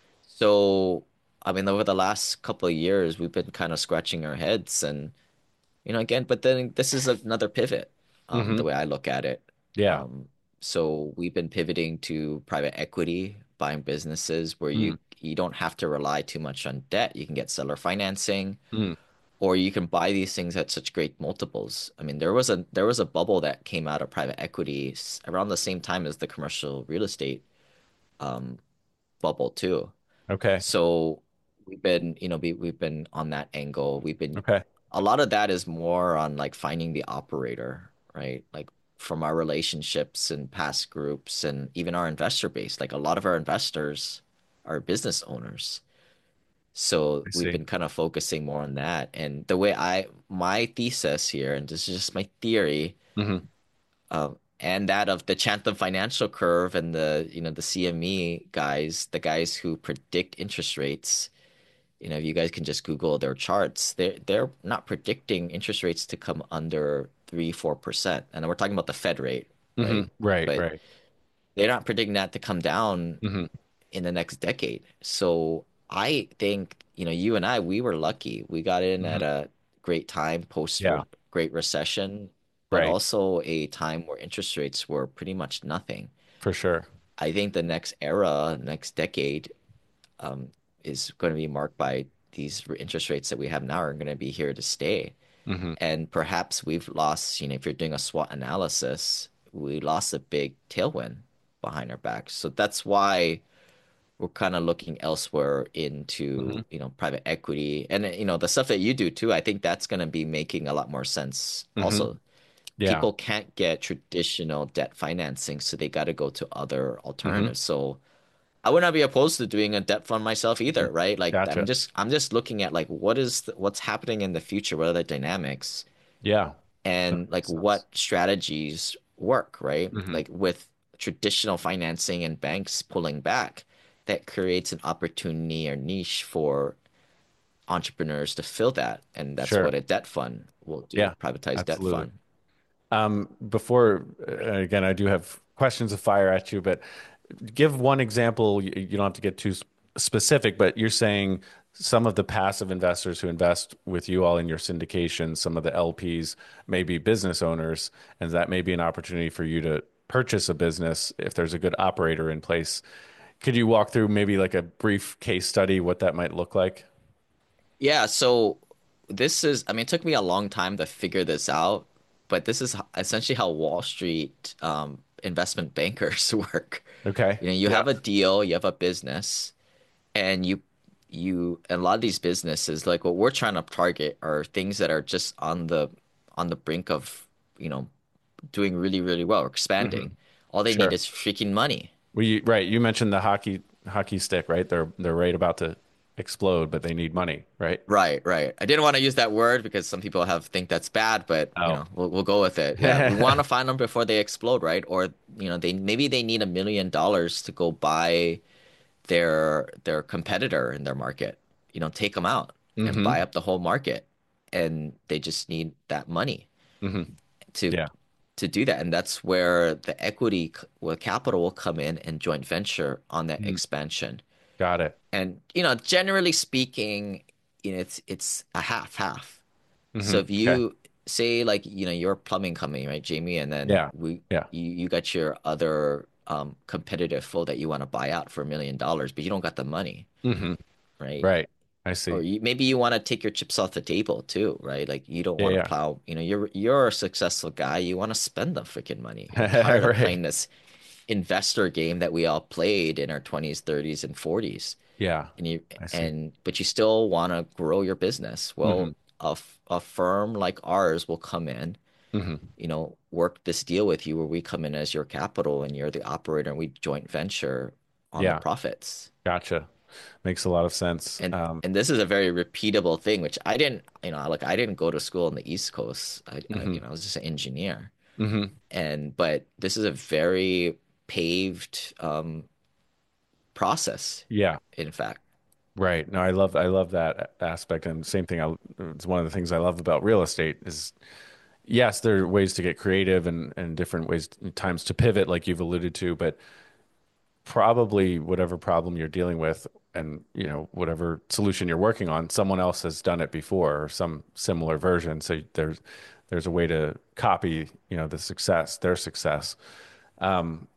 So I mean, over the last couple of years, we've been kind of scratching our heads, and you know, again, but then this is another pivot, um, Hmm. the way I look at it. Yeah. Um, so we've been pivoting to private equity, buying businesses where you Mm. you don't have to rely too much on debt. You can get seller financing, Mm. or you can buy these things at such great multiples. I mean, there was a there was a bubble that came out of private equity s- around the same time as the commercial real estate um, bubble too. Okay. So we've been, you know, we we've been on that angle. We've been Okay. a lot of that is more on like finding the operator, right? Like from our relationships and past groups and even our investor base. Like a lot of our investors are business owners. So I we've see. been kind of focusing more on that. And the way I, my thesis here, and this is just my theory, Hmm. um, and that of the Chatham Financial Curve and the, you know, the C M E guys, the guys who predict interest rates. You know, you guys can just Google their charts. They're they're not predicting interest rates to come under three, four percent. And we're talking about the Fed rate, Hmm. right? Right. But Right. they're not predicting that to come down Hmm. in the next decade. So I think, you know, you and I, we were lucky. We got in at Hmm. a great time post Yeah. Great Recession, but Right. also a time where interest rates were pretty much nothing. For sure. I think the next era, next decade, um, is going to be marked by these interest rates that we have now are going to be here to stay. Hmm. And perhaps we've lost, you know, if you're doing a SWOT analysis, we lost a big tailwind behind our back. So that's why we're kind of looking elsewhere Hmm. into, you know, private equity and, you know, the stuff that you do too. I think that's going to be making a lot more sense. Hmm. Also, Yeah. people can't get traditional debt financing, so they got to go to other Hmm. alternatives. So I would not be opposed to doing a debt fund myself either, right? Like I'm Gotcha. just I'm just looking at like what is the, what's happening in the future, what are the dynamics, Yeah. That and like makes sense. what strategies work, right? Hmm. Like with traditional financing and banks pulling back, that creates an opportunity or niche for entrepreneurs to fill that, and that's Sure. what a debt fund will do, Yeah, privatized debt absolutely. fund. Um, before, uh, again, I do have questions of fire at you, but give one example. You, you don't have to get too s- specific, but you're saying some of the passive investors who invest with you all in your syndication, some of the L Ps may be business owners, and that may be an opportunity for you to purchase a business if there's a good operator in place. Could you walk through maybe like a brief case study, what that might look like? Yeah, so this is, I mean, it took me a long time to figure this out, but this is h- essentially how Wall Street um, investment bankers work. Okay. You know, you Yeah. have a deal, you have a business, and you you and a lot of these businesses, like what we're trying to target are things that are just on the on the brink of, you know, doing really, really well or Hmm. expanding. All they need Sure. is freaking money. Well, you, right. You mentioned the hockey hockey stick, right? They're they're right about to explode, but they need money, right? Right, right. I didn't want to use that word because some people have think that's bad, but you Oh. know, we'll we'll go with it. Yeah, we want to find them before they explode, right? Or you know, they maybe they need a million dollars to go buy their their competitor in their market. You know, take them out and Hmm. buy up the whole market, and they just need that money Hmm. to Yeah. to do that, and that's where the equity, c- where capital will come in and joint venture on that Mhm. expansion. Got it. And you know, generally speaking, you know, it's it's a half half. So Hmm. if Okay. you say like, you know, you're a plumbing company, right, Jamie, and then Yeah. we Yeah. you, you got your other um competitive foe that you want to buy out for a million dollars, but you don't got the money, Hmm. right? Right. I Or see. you, maybe you want to take your chips off the table too, right? Like you don't Yeah. want to Yeah. plow, you know, you're you're a successful guy, you want to spend the freaking money. You're tired of Right. playing this investor game that we all played in our twenties, thirties, and forties, Yeah. and you I see. and but you still want to grow your business. Hmm. Well, a, f- a firm like ours will come in, Hmm. you know, work this deal with you where we come in as your capital and you're the operator and we joint venture on the Yeah. profits. Gotcha. Makes a lot of sense. And Um, and this is a very repeatable thing, which I didn't, you know, like I didn't go to school on the East Coast. I, I hmm. you know, I was just an engineer. Hmm. And but this is a very paved um process, Yeah. in fact. Right. No, I love I love that aspect, and same thing. I, it's one of the things I love about real estate is yes, there are ways to get creative and and different ways times to pivot, like you've alluded to, but probably whatever problem you're dealing with and you know whatever solution you're working on, someone else has done it before or some similar version. So there's there's a way to copy, you know, the success, their success. Um,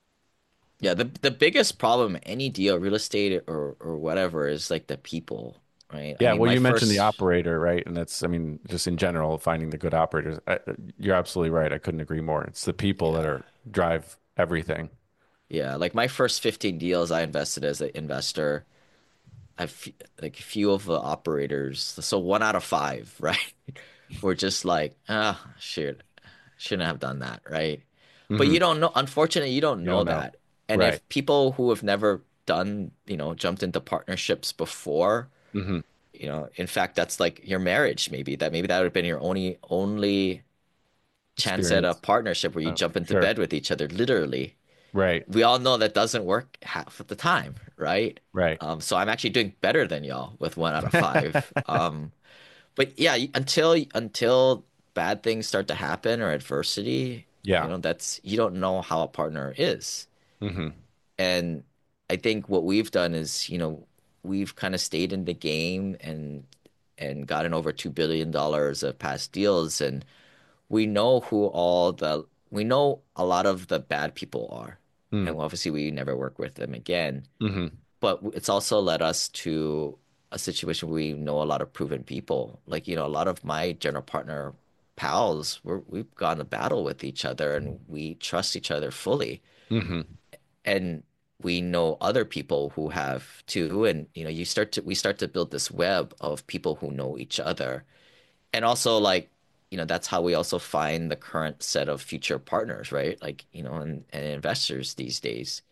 Yeah, the the biggest problem in any deal, real estate or or whatever, is like the people, right? I yeah, mean, well, my you mentioned the first, operator, right? And that's, I mean, just in general, finding the good operators. I, you're absolutely right. I couldn't agree more. It's the people that yeah, are drive everything. yeah, like my first fifteen deals I invested as an investor, I've like a few of the operators, so one out of five, right, were just like, ah, shit, shouldn't have done that, right? But Hmm. you don't know, unfortunately, you don't You know don't know, that. And right? if people who have never done, you know, jumped into partnerships before, Hmm. you know, in fact, that's like your marriage, maybe that maybe that would have been your only only chance at a Experience. partnership where you Oh, jump into sure. bed with each other, literally. Right. We all know that doesn't work half of the time, right? Right. Um, so I'm actually doing better than y'all with one out of five. Um, but yeah, until until bad things start to happen or adversity, you Yeah. know, that's you don't know how a partner is. Hmm. And I think what we've done is, you know, we've kind of stayed in the game and and gotten over two billion dollars of past deals, and we know who all the we know a lot of the bad people are. Mm. And obviously we never work with them again. Hmm. But it's also led us to a situation where we know a lot of proven people. Like, you know, a lot of my general partner pals, we're, we've gone to battle with each other and we trust each other fully. Hmm. And we know other people who have too. And, you know, you start to, we start to build this web of people who know each other. And also, like, you know, that's how we also find the current set of future partners, right? Like, you know, and, and investors these days.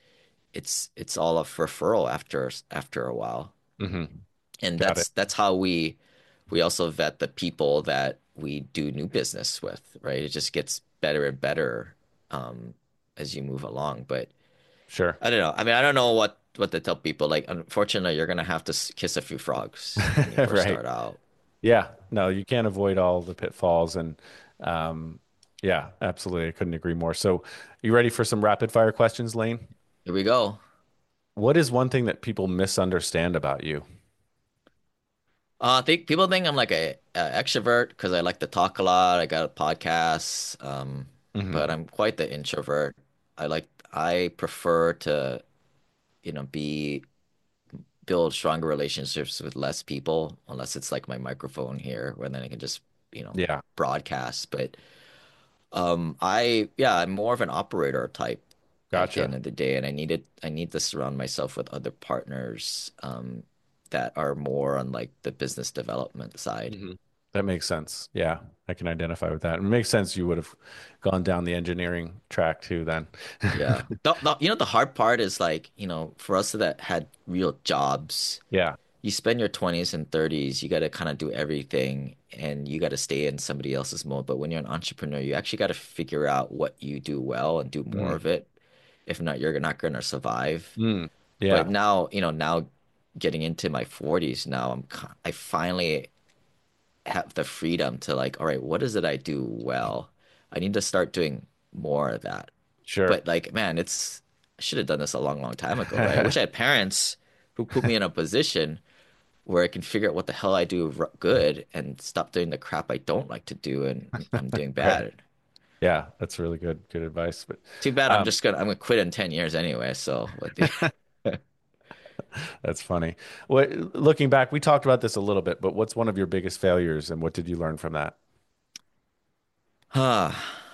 it's it's all a referral after after a while. Hmm. And Got it. that's that's how we we also vet the people that we do new business with, right? It just gets better and better um, as you move along. But Sure. I don't know. I mean, I don't know what what to tell people. Like, unfortunately, you're gonna have to s- kiss a few frogs when you first Right. start out. Yeah. No, you can't avoid all the pitfalls. And um, yeah, absolutely. I couldn't agree more. So, you ready for some rapid fire questions, Lane? Here we go. What is one thing that people misunderstand about you? Uh, I think people think I'm like a, a extrovert because I like to talk a lot. I got a podcast, um, but Hmm. I'm quite the introvert. I like I prefer to, you know, be build stronger relationships with less people, unless it's like my microphone here, where then I can just, you know, Yeah. broadcast. But um, I yeah, I'm more of an operator type at the Gotcha. end of the day, and I needed I need to surround myself with other partners um, that are more on like the business development side. Hmm. That makes sense. Yeah, I can identify with that. It makes sense you would have gone down the engineering track too then. Yeah. The, the, you know, the hard part is like, you know, for us that had real jobs, Yeah. you spend your twenties and thirties, you got to kind of do everything and you got to stay in somebody else's mode. But when you're an entrepreneur, you actually got to figure out what you do well and do more Mm. of it. If not, you're not going to survive. Mm. But Yeah. now, you know, now getting into my forties now, I'm ki- I finally have the freedom to like, all right, what is it I do well? I need to start doing more of that. Sure. But like, man, it's I should have done this a long, long time ago, right? I wish I had parents who put me in a position where I can figure out what the hell I do r- good and stop doing the crap I don't like to do and I'm doing Right. bad. Yeah, that's really good good advice. But Too bad I'm um, just gonna I'm gonna quit in ten years anyway. So what the that's funny. What, looking back, we talked about this a little bit, but what's one of your biggest failures and what did you learn from that? Huh.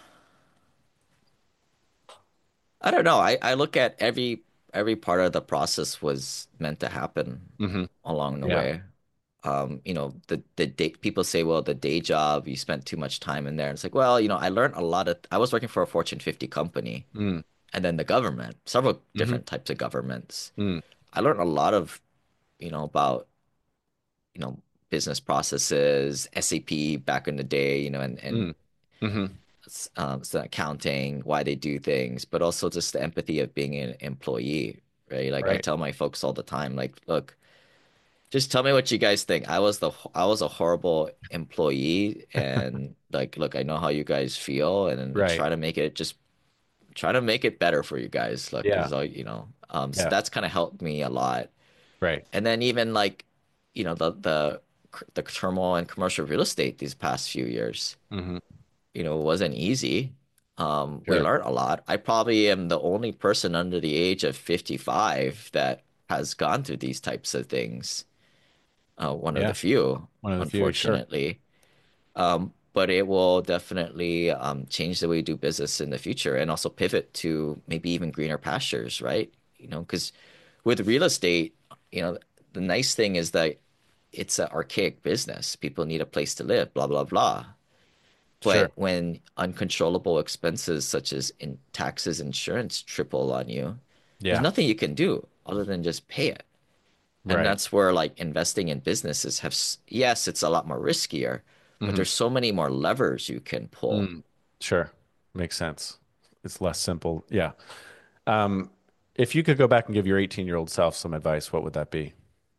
I don't know. I, I look at every every part of the process was meant to happen Hmm. along the Yeah. way. Um, you know, the the day people say, well, the day job, you spent too much time in there. And it's like, well, you know, I learned a lot of I was working for a Fortune fifty company Mm. and then the government, several Hmm. different types of governments. Mm. I learned a lot of, you know, about, you know, business processes, S A P back in the day, you know, and and Mm. Hmm. um, so accounting, why they do things, but also just the empathy of being an employee, right? Like I Right. tell my folks all the time, like, look, just tell me what you guys think. I was the I was a horrible employee, and like, look, I know how you guys feel, and Right. try to make it just try to make it better for you guys. Look, Yeah. is all you know. Um, so Yeah. that's kind of helped me a lot. Right. And then even like, you know, the the the turmoil in commercial real estate these past few years, Hmm. you know, it wasn't easy. Um, we Sure. learned a lot. I probably am the only person under the age of fifty-five that has gone through these types of things. Uh, one of the Yeah. few, One of the few. Sure. unfortunately. Um, but it will definitely um, change the way we do business in the future and also pivot to maybe even greener pastures, right? You know, because with real estate, you know, the nice thing is that it's an archaic business. People need a place to live, blah, blah, blah. Sure. But when uncontrollable expenses such as in taxes, insurance triple on you, there's Yeah. nothing you can do other than just pay it. And Right. that's where like investing in businesses have, s- yes, it's a lot more riskier, but Hmm. there's so many more levers you can pull. Mm. Sure. Makes sense. It's less simple. Yeah. Um, if you could go back and give your eighteen year old self some advice, what would that be?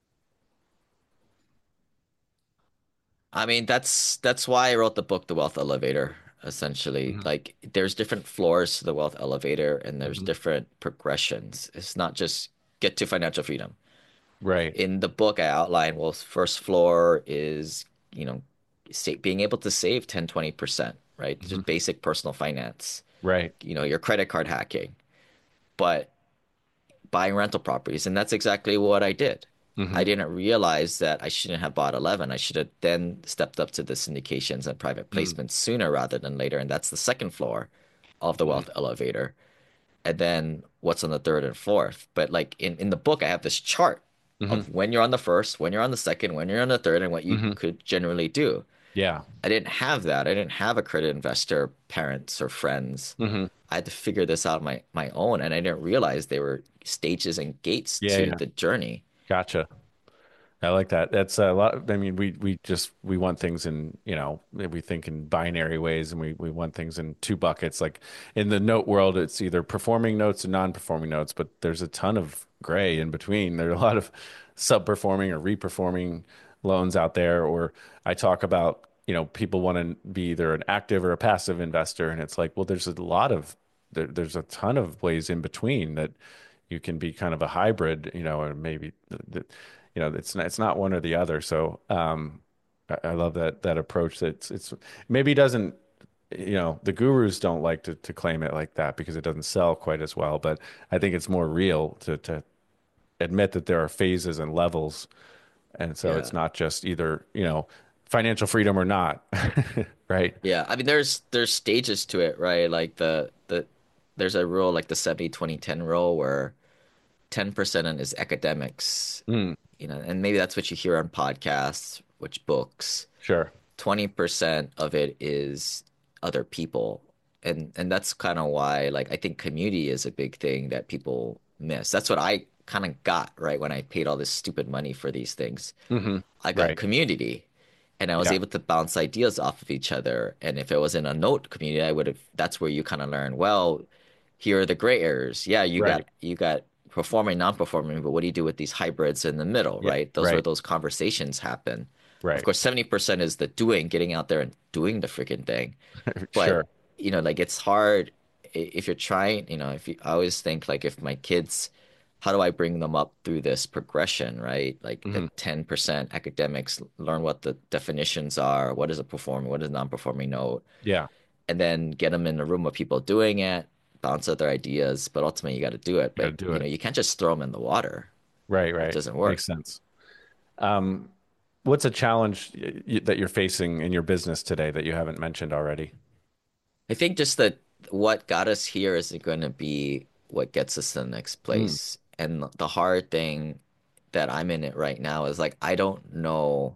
I mean, that's that's why I wrote the book, The Wealth Elevator, essentially. Hmm. Like there's different floors to the wealth elevator and there's Hmm. different progressions. It's not just get to financial freedom. Right. In the book, I outline, well, first floor is, you know, sa being able to save ten, twenty percent, right? Hmm. Just basic personal finance, Right. you know, your credit card hacking, but buying rental properties. And that's exactly what I did. I Hmm. didn't realize that I shouldn't have bought eleven. I should have then stepped up to the syndications and private Mm. placements sooner rather than later. And that's the second floor of the Mm. wealth elevator. And then what's on the third and fourth. But like in, in the book, I have this chart Hmm. of when you're on the first, when you're on the second, when you're on the third, and what you Hmm. could generally do. Yeah. I didn't have that. I didn't have accredited investor parents or friends. Hmm. I had to figure this out my my own, and I didn't realize there were stages and gates Yeah, to yeah. the journey. Gotcha. I like that. That's a lot. I mean, we we just we want things in, you know, we think in binary ways, and we we want things in two buckets. Like in the note world, it's either performing notes and non-performing notes, but there's a ton of gray in between. There are a lot of sub-performing or reperforming loans out there. Or I talk about, you know, people want to be either an active or a passive investor, and it's like, well, there's a lot of there, there's a ton of ways in between that you can be kind of a hybrid, you know, or maybe the, you know, it's not, it's not one or the other. So um, I, I love that that approach. That's it's maybe doesn't, you know, the gurus don't like to to claim it like that because it doesn't sell quite as well. But I think it's more real to to admit that there are phases and levels, and so it's Yeah. not just either, you know, financial freedom or not, right? Yeah. I mean, there's there's stages to it, right? Like the the there's a rule like the seventy twenty ten rule where ten percent is academics, Mm, you know, and maybe that's what you hear on podcasts, which books. sure. twenty percent of it is other people. And and that's kind of why like I think community is a big thing that people miss. That's what I kind of got right when I paid all this stupid money for these things. Hmm. I got Right. community and I was Yeah. able to bounce ideas off of each other. And if it was in a note community, I would have that's where you kind of learn, well, here are the gray areas. Yeah, you got Right. you got performing, non-performing, but what do you do with these hybrids in the middle, Yeah. right? Those where Right. those conversations happen. Of Right. course, seventy percent is the doing, getting out there and doing the freaking thing. But, Sure. you know, like it's hard if you're trying, you know, if you, I always think like if my kids, how do I bring them up through this progression, right? Like the Hmm. ten percent academics, learn what the definitions are, what is a performing, what is a non-performing note, Yeah. and then get them in a room of people doing it, bounce out their ideas, but ultimately you got to do it. Got to But, do you it. know, you can't just throw them in the water. Right. That Right. doesn't work. Makes sense. Um, what's a challenge y- y- that you're facing in your business today that you haven't mentioned already? I think just that what got us here isn't going to be what gets us to the next Mm. place. And the hard thing that I'm in it right now is like, I don't know.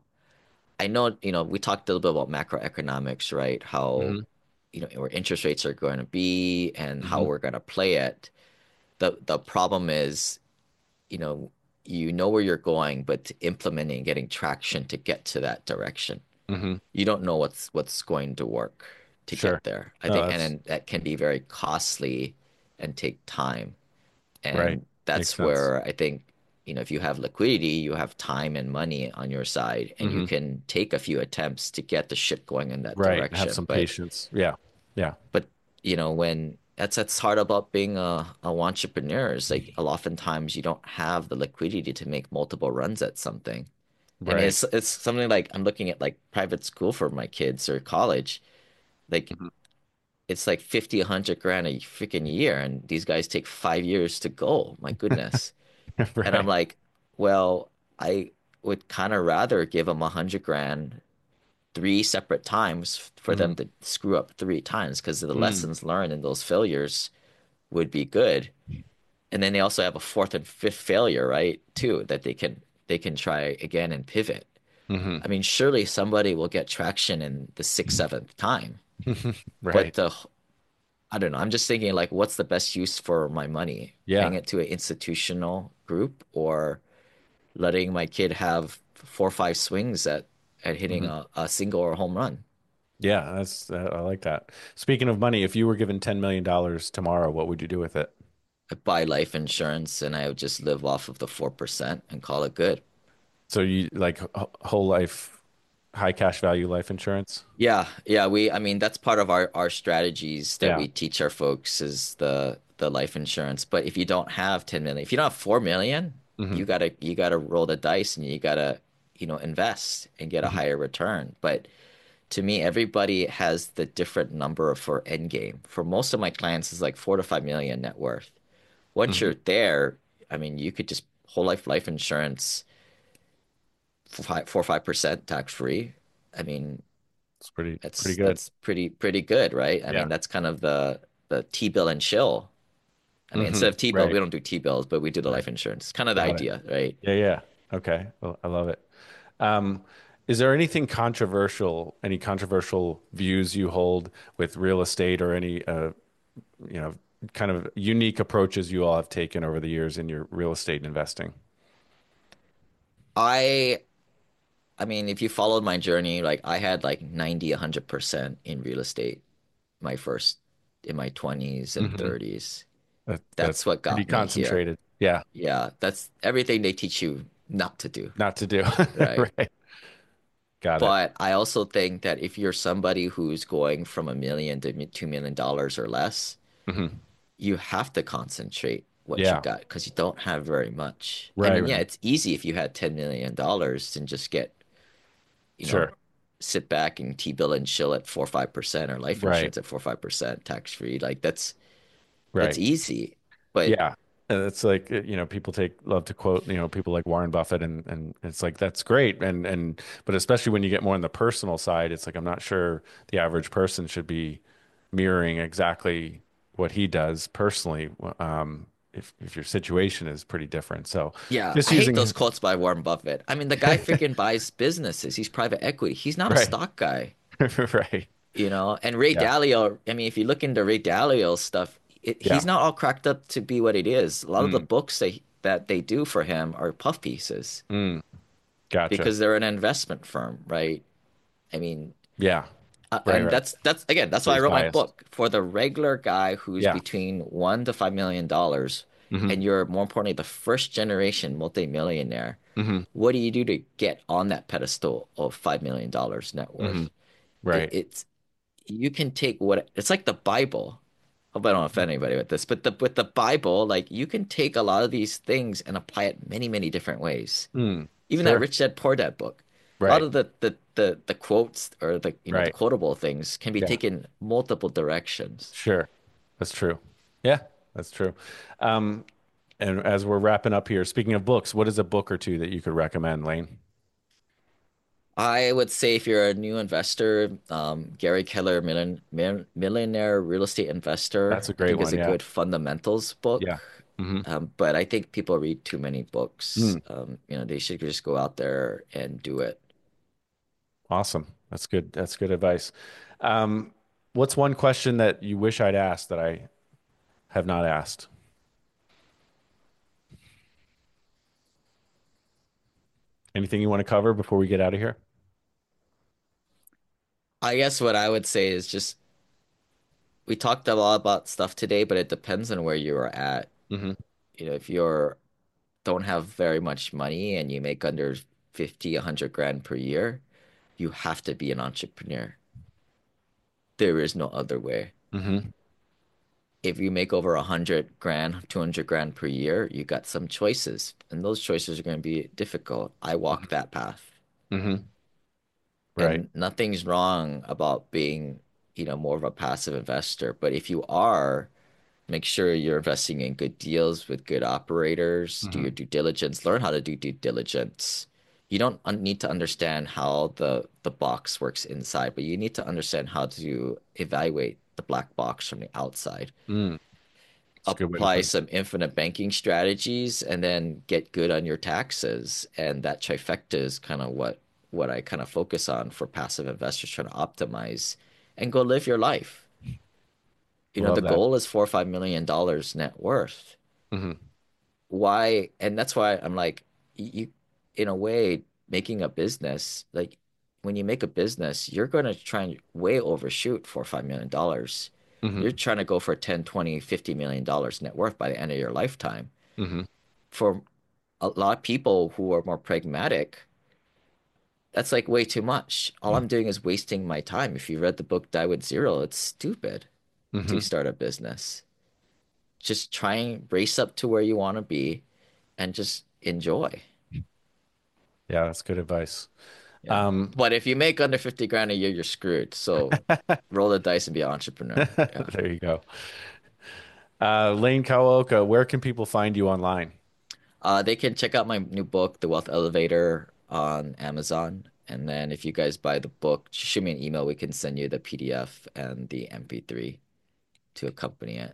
I know, you know, we talked a little bit about macroeconomics, right? How, Hmm. you know, where interest rates are going to be and how Hmm. we're going to play it. The the problem is, you know, you know where you're going, but implementing, getting traction to get to that direction Hmm. you don't know what's what's going to work to Sure. get there. I No, think, and that's then that can be very costly and take time. right. And Makes that's sense. where I think, you know, if you have liquidity, you have time and money on your side, and you Hmm. can take a few attempts to get the shit going in that Right. Have direction. some But patience. Yeah. Yeah. but you know, when that's that's hard about being a, a entrepreneur is like a lot oftentimes you don't have the liquidity to make multiple runs at something. And Right. it's it's something like I'm looking at like private school for my kids or college. Like Hmm. it's like fifty, a hundred grand a freaking year, and these guys take five years to go. My goodness. And I'm Right. like, well, I would kind of rather give them a hundred grand three separate times for Hmm. them to screw up three times because the Mm. lessons learned in those failures would be good. And then they also have a fourth and fifth failure, right? Too, that they can they can try again and pivot. Hmm. I mean, surely somebody will get traction in the sixth, seventh time. But Right. the I don't know. I'm just thinking like, what's the best use for my money? Yeah. Paying it to an institutional group or letting my kid have four or five swings at at hitting Hmm. a, a single or a home run? Yeah. That's, uh, I like that. Speaking of money, if you were given ten million dollars tomorrow, what would you do with it? I buy life insurance and I would just live off of the four percent and call it good. So you like h- whole life, high cash value life insurance? Yeah, yeah, we I mean that's part of our our strategies that Yeah. we teach our folks is the the life insurance. But if you don't have ten million, if you don't have four million, Hmm. you gotta you gotta roll the dice and you gotta, you know, invest and get a Hmm. higher return. But to me, everybody has the different number for end game. For most of my clients, is like four to five million net worth. Once Hmm. you're there, I mean, you could just whole life life insurance for five, four or five percent tax free. I mean, It's pretty, pretty that's good. that's pretty pretty good, right? I Yeah. mean, that's kind of the the T-bill and chill. I mean, Hmm. instead of T-bill, Right. we don't do T-bills, but we do the Right. life insurance. It's kind of the Got it. idea, right? Yeah. Yeah. Okay. Well, I love it. Um, Is there anything controversial, any controversial views you hold with real estate or any, uh, you know, kind of unique approaches you all have taken over the years in your real estate investing? I I mean, if you followed my journey, like I had like ninety, one hundred percent in real estate my first in my twenties and Hmm. thirties. That, That's that's what pretty got me here. concentrated. Yeah, Yeah, that's everything they teach you not to do, not to do. right? Right. Got it. But I also think that if you're somebody who's going from a million to two million dollars or less, Hmm. you have to concentrate what you Yeah. got because you don't have very much. I Right, mean, yeah, right. it's easy if you had ten million dollars and just get, you know, Sure. sit back and T-bill and chill at four or five percent or life Right. insurance at four or five percent tax free. Like that's that's Right. easy. But Yeah. And it's like, uh, you know, people take love to quote, you know, people like Warren Buffett and and it's like that's great. And and but especially when you get more on the personal side, it's like I'm not sure the average person should be mirroring exactly what he does personally. Um, if if your situation is pretty different. So yeah, just I hate those using quotes by Warren Buffett. I mean, the guy freaking buys businesses. He's private equity. He's not a right. stock guy, Right. you know? And Ray Yeah. Dalio, I mean, if you look into Ray Dalio's stuff, it, Yeah. he's not all cracked up to be what it is. A lot of the Mm, books they, that they do for him are puff pieces mm, gotcha. because they're an investment firm, right? I mean, Yeah. Uh, Right, and right. that's that's again, that's So why I he's wrote my biased. book for the regular guy who's Yeah. between one to five million dollars, Hmm. and you're more importantly the first generation multimillionaire. Hmm. What do you do to get on that pedestal of five million dollars net Hmm. worth? It, Right. it's you can take what it's like the Bible. Hope I don't offend anybody with this, but the with the Bible, like you can take a lot of these things and apply it many, many different ways. Mm, Even that sure. Rich Dad Poor Dad book. A lot Right. of the, the the the quotes or the you know the Right. quotable things can be Yeah. taken multiple directions. Sure. That's true. Yeah, that's true. Um, and as we're wrapping up here, speaking of books, what is a book or two that you could recommend, Lane? I would say if you're a new investor, um, Gary Keller, Million, Mill- Millionaire Real Estate That's Investor, a I great think is one. a Yeah. good fundamentals book. Yeah. Hmm. Um, but I think people read too many books. Mm, Um, you know, they should just go out there and do it. awesome. That's good. That's good advice. Um, what's one question that you wish I'd asked that I have not asked? Anything you want to cover before we get out of here? I guess what I would say is just we talked a lot about stuff today, but it depends on where you're at. Hmm. You know, if you're don't have very much money and you make under fifty, a hundred grand per year, you have to be an entrepreneur. There is no other way. Hmm. If you make over a hundred grand, two hundred grand per year, you got some choices, and those choices are going to be difficult. I walked that path, Hmm. Right. and nothing's wrong about being, you know, more of a passive investor. But if you are, make sure you're investing in good deals with good operators, do your Hmm. due diligence, learn how to do due diligence. You don't un need to understand how the the box works inside, but you need to understand how to evaluate the black box from the outside. Mm, it's a good way to Apply put it. some infinite banking strategies and then get good on your taxes. And that trifecta is kind of what what I kind of focus on for passive investors trying to optimize and go live your life. You know, Love the that. goal is four or five million dollars net worth. Hmm. Why? And that's why I'm like, you, in a way, making a business, like when you make a business, you're going to try and way overshoot four or five million dollars. You're Hmm. trying to go for ten, twenty, fifty million dollars net worth by the end of your lifetime. Hmm. For a lot of people who are more pragmatic, that's like way too much. All I'm doing is wasting my time. If you read the book Die with Zero, it's stupid to Hmm. start a business. Just try and race up to where you want to be and just enjoy. Yeah, that's good advice. Yeah. Um, But if you make under fifty grand a year, you're screwed. So roll the dice and be an entrepreneur. Yeah. there you go. Uh, Lane Kawaoka, where can people find you online? Uh, they can check out my new book, The Wealth Elevator, on Amazon. And then if you guys buy the book, just shoot me an email. We can send you the P D F and the M P three to accompany it.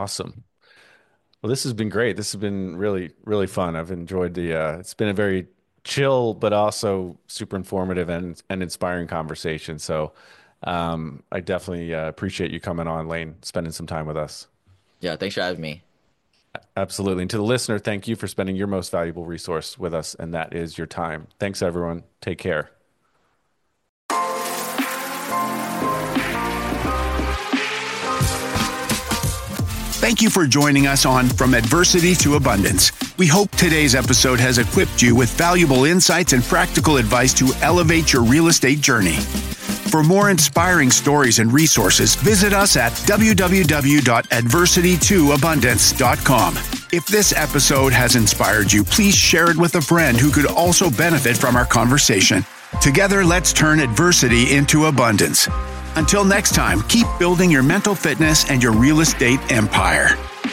Awesome. Well, this has been great. This has been really, really fun. I've enjoyed the, uh, it's been a very chill, but also super informative and, and inspiring conversation. So um, I definitely uh, appreciate you coming on, Lane, spending some time with us. Yeah, thanks for having me. Absolutely. And to the listener, thank you for spending your most valuable resource with us, and that is your time. Thanks, everyone. Take care. Thank you for joining us on From Adversity to Abundance. We hope today's episode has equipped you with valuable insights and practical advice to elevate your real estate journey. For more inspiring stories and resources, visit us at w w w dot adversity to abundance dot com. If this episode has inspired you, please share it with a friend who could also benefit from our conversation. Together, let's turn adversity into abundance. Until next time, keep building your mental fitness and your real estate empire.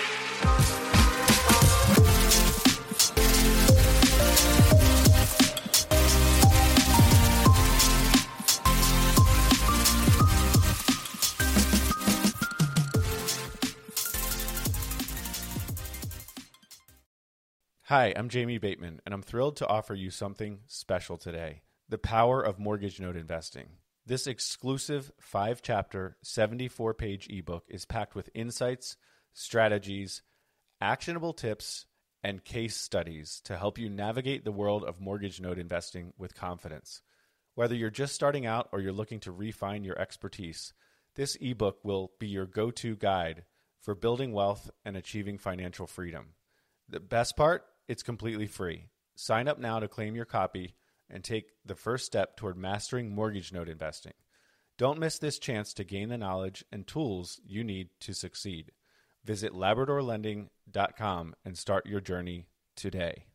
Hi, I'm Jamie Bateman, and I'm thrilled to offer you something special today: The Power of Mortgage Note Investing. This exclusive five-chapter, seventy-four page ebook is packed with insights, strategies, actionable tips, and case studies to help you navigate the world of mortgage note investing with confidence. Whether you're just starting out or you're looking to refine your expertise, this ebook will be your go-to guide for building wealth and achieving financial freedom. The best part? It's completely free. Sign up now to claim your copy and take the first step toward mastering mortgage note investing. Don't miss this chance to gain the knowledge and tools you need to succeed. Visit labrador lending dot com and start your journey today.